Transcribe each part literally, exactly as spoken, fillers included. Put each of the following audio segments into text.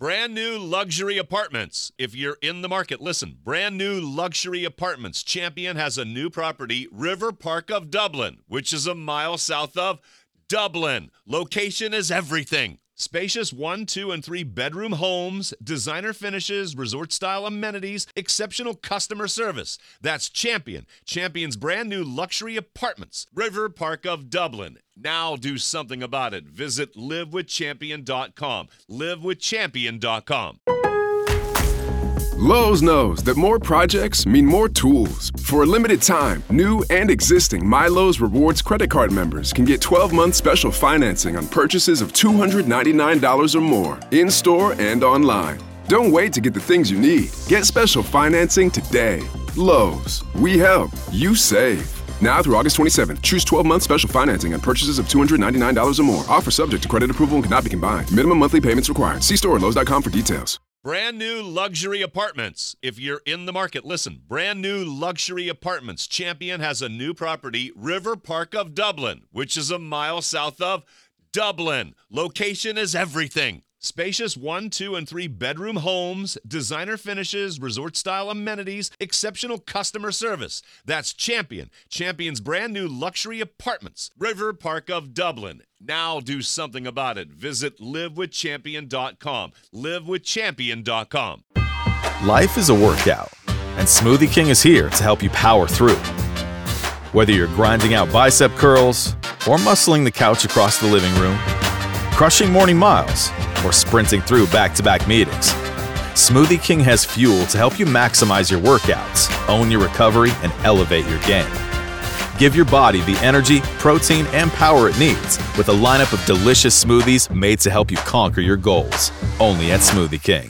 Brand new luxury apartments. If you're in the market, listen. Brand new luxury apartments. Champion has a new property, River Park of Dublin, which is a mile south of Dublin. Location is everything. Spacious one, two, and three bedroom homes, designer finishes, resort-style amenities, exceptional customer service. That's Champion. Champion's brand new luxury apartments, River Park of Dublin. Now do something about it. Visit live with champion dot com. live with champion dot com. Lowe's knows that more projects mean more tools. For a limited time, new and existing MyLowe's Rewards credit card members can get twelve month special financing on purchases of two hundred ninety-nine dollars or more, in-store and online. Don't wait to get the things you need. Get special financing today. Lowe's. We help. You save. Now through August twenty-seventh, choose twelve month special financing on purchases of two hundred ninety-nine dollars or more. Offer subject to credit approval and cannot be combined. Minimum monthly payments required. See store at lowes dot com for details. Brand new luxury apartments. If you're in the market, listen. Brand new luxury apartments. Champion has a new property, River Park of Dublin, which is a mile south of Dublin. Location is everything. Spacious one, two, and three bedroom homes, designer finishes, resort-style amenities, exceptional customer service. That's Champion. Champion's brand new luxury apartments, River Park of Dublin. Now do something about it. Visit live with champion dot com. live with champion dot com. Life is a workout, and Smoothie King is here to help you power through. Whether you're grinding out bicep curls or muscling the couch across the living room, crushing morning miles, or sprinting through back-to-back meetings, Smoothie King has fuel to help you maximize your workouts, own your recovery, and elevate your game. Give your body the energy, protein, and power it needs with a lineup of delicious smoothies made to help you conquer your goals. Only at Smoothie King.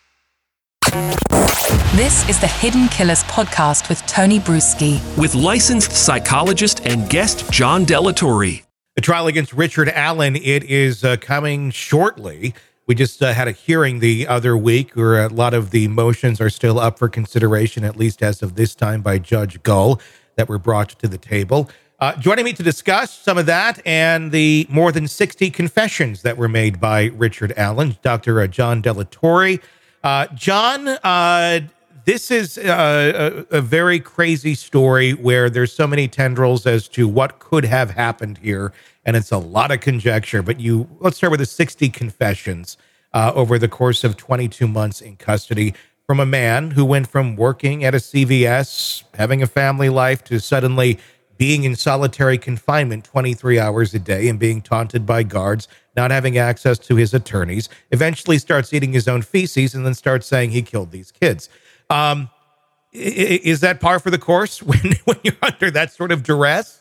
This is the Hidden Killers podcast with Tony Bruschi. With licensed psychologist and guest John Delatorre. The trial against Richard Allen, it is uh, coming shortly. We just uh, had a hearing the other week where a lot of the motions are still up for consideration, at least as of this time, by Judge Gull, that were brought to the table. Uh, joining me to discuss some of that and the more than sixty confessions that were made by Richard Allen, Doctor Uh, John Delatorre. Uh, John, uh, this is uh, a, a very crazy story where there's so many tendrils as to what could have happened here, and it's a lot of conjecture. But you, let's start with the sixty confessions uh, over the course of twenty-two months in custody from a man who went from working at a C V S, having a family life, to suddenly being in solitary confinement twenty-three hours a day and being taunted by guards, not having access to his attorneys, eventually starts eating his own feces and then starts saying he killed these kids. Um, is that par for the course when, when you're under that sort of duress?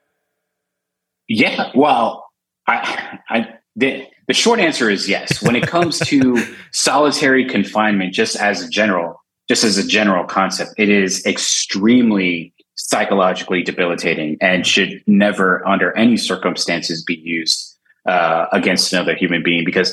Yeah, well, I, I, the, the short answer is yes. When it comes to solitary confinement, just as a general, just as a general concept, it is extremely psychologically debilitating and should never, under any circumstances, be used uh, against another human being. Because,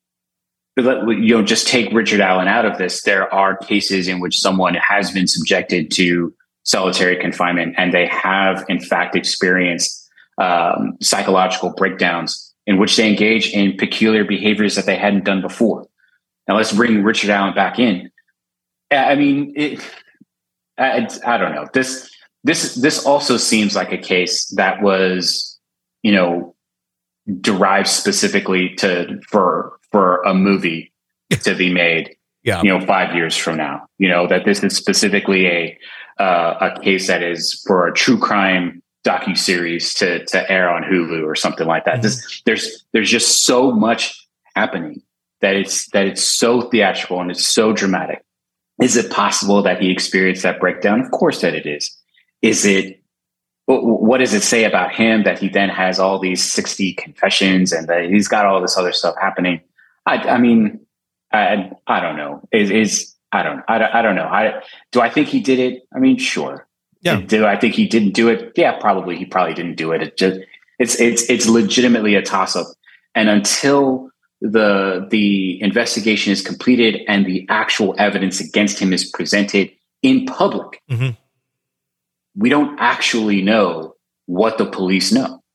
you know, just take Richard Allen out of this. There are cases in which someone has been subjected to solitary confinement and they have, in fact, experienced um, psychological breakdowns in which they engage in peculiar behaviors that they hadn't done before. Now, let's bring Richard Allen back in. I mean, it, I, I don't know. This this this also seems like a case that was, you know, derived specifically to for for a movie to be made. Yeah. You know, five years from now. You know, that this is specifically a uh, a case that is for a true crime docuseries to to air on Hulu or something like that. Mm-hmm. This, there's there's just so much happening that it's that it's so theatrical and it's so dramatic. Is it possible that he experienced that breakdown? Of course that it is. Is it, what does it say about him that he then has all these sixty confessions and that he's got all this other stuff happening? I, I mean, I, I don't know. Is, is I don't, I, I don't know. I, do I think he did it? I mean, sure. Yeah. Do I think he didn't do it? Yeah, probably. He probably didn't do it. It just, it's, it's, it's legitimately a toss up. And until the the investigation is completed and the actual evidence against him is presented in public, mm-hmm. we don't actually know what the police know.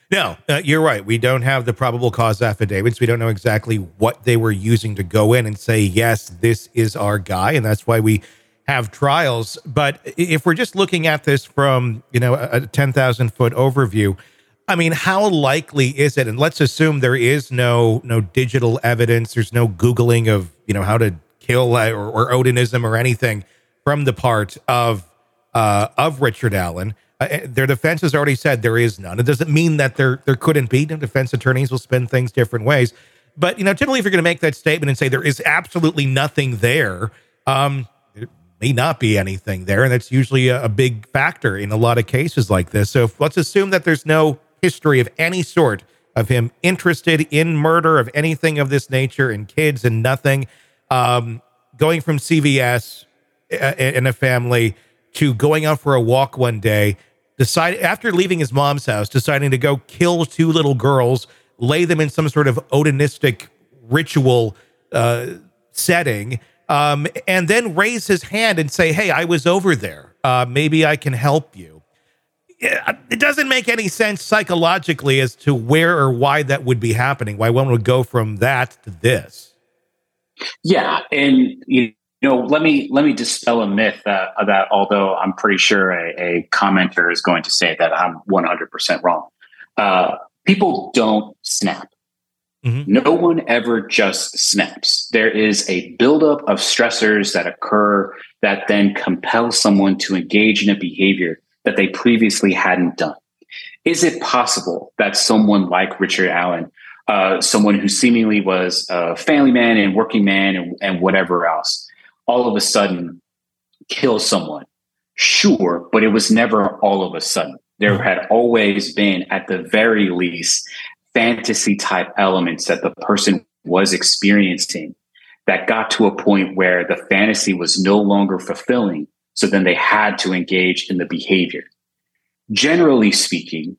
No, uh, you're right. We don't have the probable cause affidavits. We don't know exactly what they were using to go in and say, yes, this is our guy. And that's why we have trials. But if we're just looking at this from, you know, a ten thousand foot overview, I mean, how likely is it? And let's assume there is no no digital evidence. There's no Googling of, you know, how to kill uh, or, or Odinism or anything from the part of uh, of Richard Allen. Uh, their defense has already said there is none. It doesn't mean that there there couldn't be. Defense attorneys will spin things different ways. But, you know, typically if you're going to make that statement and say there is absolutely nothing there, um, there may not be anything there. And that's usually a, a big factor in a lot of cases like this. So if, let's assume that there's no history of any sort of him interested in murder of anything of this nature in kids and nothing. Um, going from C V S uh, in a family to going out for a walk one day, decide after leaving his mom's house, deciding to go kill two little girls, lay them in some sort of Odinistic ritual uh, setting, um, and then raise his hand and say, hey, I was over there. Uh, maybe I can help you. It doesn't make any sense psychologically as to where or why that would be happening, why one would go from that to this. Yeah. And, you You know, let me let me dispel a myth uh, that although I'm pretty sure a, a commenter is going to say that I'm one hundred percent wrong. Uh, people don't snap. Mm-hmm. No one ever just snaps. There is a buildup of stressors that occur that then compel someone to engage in a behavior that they previously hadn't done. Is it possible that someone like Richard Allen, uh, someone who seemingly was a family man and working man and, and whatever else, all of a sudden kill someone? Sure, but it was never all of a sudden. There had always been, at the very least, fantasy type elements that the person was experiencing that got to a point where the fantasy was no longer fulfilling. So then they had to engage in the behavior. Generally speaking,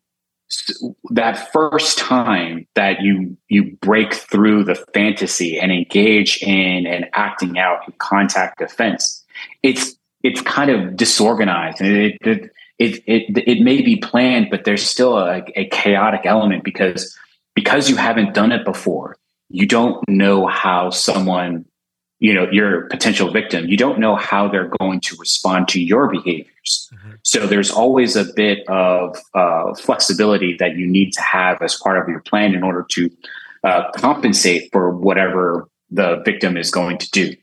that first time that you you break through the fantasy and engage in an acting out in contact defense, it's it's kind of disorganized, and it it it it, it may be planned, but there's still a, a chaotic element because because you haven't done it before. You don't know how someone, you know, your potential victim, you don't know how they're going to respond to your behaviors. Mm-hmm. So there's always a bit of uh, flexibility that you need to have as part of your plan in order to uh, compensate for whatever the victim is going to do.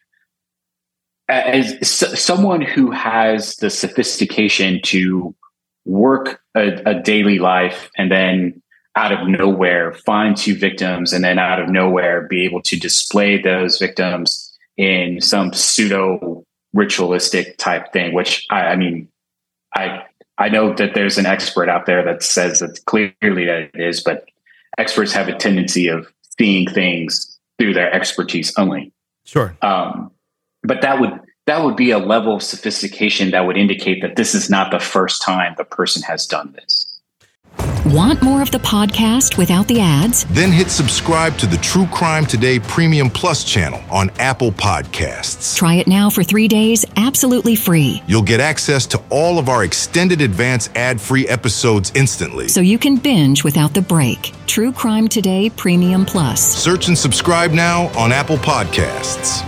As s- someone who has the sophistication to work a, a daily life and then out of nowhere find two victims and then out of nowhere be able to display those victims in some pseudo ritualistic type thing, which I, I mean, I I know that there's an expert out there that says that clearly that it is, but experts have a tendency of seeing things through their expertise only. Sure. Um, but that would that would be a level of sophistication that would indicate that this is not the first time the person has done this. Want more of the podcast without the ads? Then hit subscribe to the True Crime Today Premium Plus channel on Apple Podcasts. Try it now for three days, absolutely free. You'll get access to all of our extended advance ad-free episodes instantly. So you can binge without the break. True Crime Today Premium Plus. Search and subscribe now on Apple Podcasts.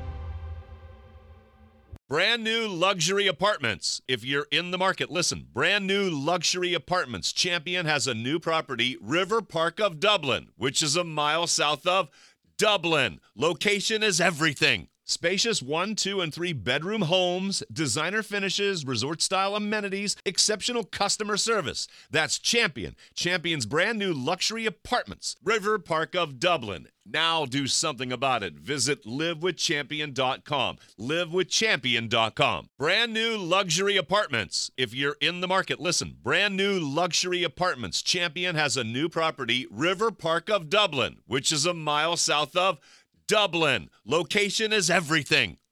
Brand new luxury apartments. If you're in the market, listen. Brand new luxury apartments. Champion has a new property, River Park of Dublin, which is a mile south of Dublin. Location is everything. Spacious one, two, and three bedroom homes, designer finishes, resort-style amenities, exceptional customer service. That's Champion. Champion's brand new luxury apartments, River Park of Dublin. Now do something about it. Visit live with champion dot com. live with champion dot com. Brand new luxury apartments. If you're in the market, listen. Brand new luxury apartments. Champion has a new property, River Park of Dublin, which is a mile south of Dublin. Location is everything.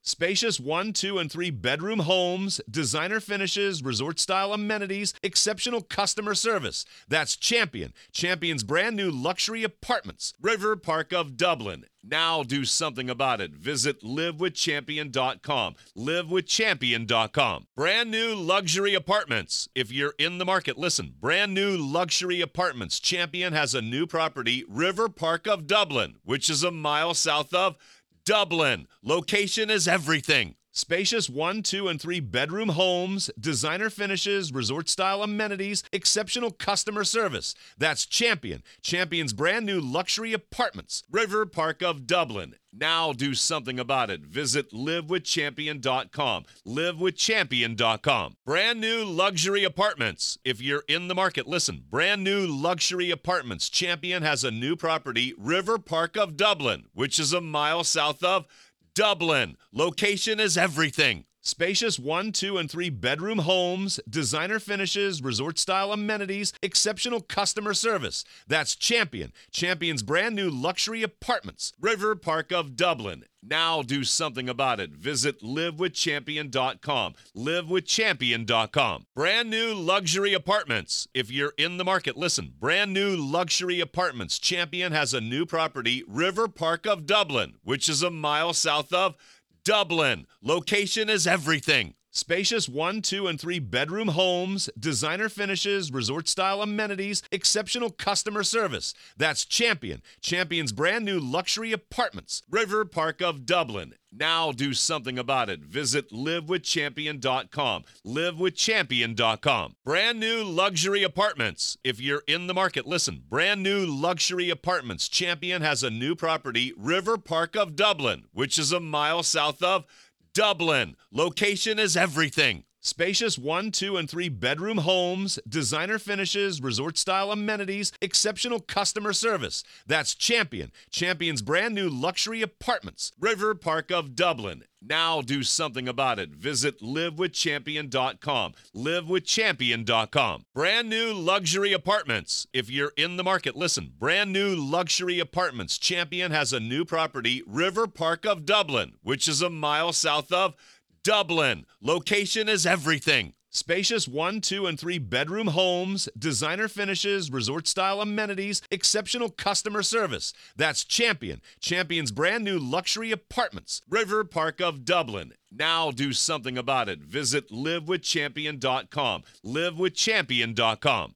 Spacious one, two, and three bedroom homes, designer finishes, resort-style amenities, exceptional customer service. That's Champion. Champion's brand new luxury apartments. River Park of Dublin. Now do something about it. Visit live with champion dot com. live with champion dot com. Brand new luxury apartments. If you're in the market, listen. Brand new luxury apartments. Champion has a new property, River Park of Dublin, which is a mile south of Dublin. Location is everything. Spacious one, two, and three bedroom homes, designer finishes, resort-style amenities, exceptional customer service. That's Champion. Champion's brand new luxury apartments. River Park of Dublin. Now do something about it. Visit live with champion dot com. live with champion dot com. Brand new luxury apartments. If you're in the market, listen. Brand new luxury apartments. Champion has a new property, River Park of Dublin, which is a mile south of Dublin. Location is everything. Spacious one, two, and three bedroom homes, designer finishes, resort-style amenities, exceptional customer service. That's Champion. Champion's brand new luxury apartments. River Park of Dublin. Now do something about it. Visit live with champion dot com. live with champion dot com. Brand new luxury apartments. If you're in the market, listen. Brand new luxury apartments. Champion has a new property, River Park of Dublin, which is a mile south of Dublin. Location is everything. Spacious one, two, and three bedroom homes, designer finishes, resort-style amenities, exceptional customer service. That's Champion. Champion's brand new luxury apartments. River Park of Dublin. Now do something about it. Visit live with champion dot com. live with champion dot com. Brand new luxury apartments. If you're in the market, listen. Brand new luxury apartments. Champion has a new property, River Park of Dublin, which is a mile south of Dublin. Location is everything. Spacious one, two, and three bedroom homes, designer finishes, resort-style amenities, exceptional customer service. That's Champion. Champion's brand new luxury apartments. River Park of Dublin. Now do something about it. Visit live with champion dot com. live with champion dot com. Brand new luxury apartments. If you're in the market, listen. Brand new luxury apartments. Champion has a new property, River Park of Dublin, which is a mile south of Dublin. Location is everything. Spacious one, two, and three bedroom homes, designer finishes, resort-style amenities, exceptional customer service. That's Champion. Champion's brand new luxury apartments. River Park of Dublin. Now do something about it. Visit live with champion dot com. live with champion dot com.